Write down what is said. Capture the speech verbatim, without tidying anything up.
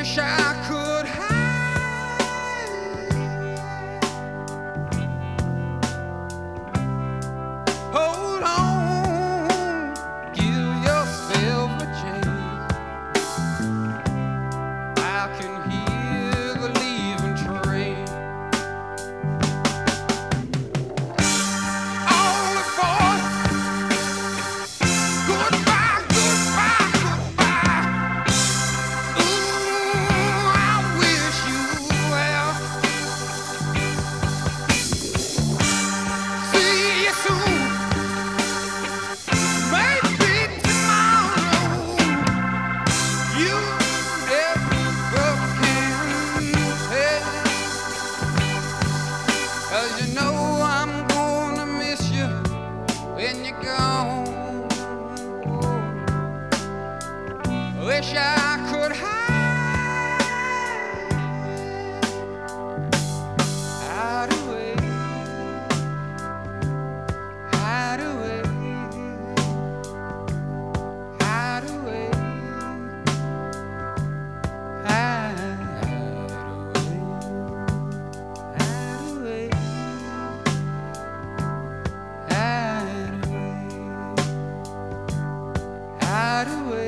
wish I could hide. Hold on, give yourself a chance. I can hear the leaving train. All aboard. Goodbye, goodbye, goodbye. Ooh, I wish you well. See you soon. Maybe tomorrow. You never can tell. 'Cause you know I'm gonna miss you when you're gone. Wish I could hide, hide away, hide away, hide away, hide away, hide away, hide away, hide away.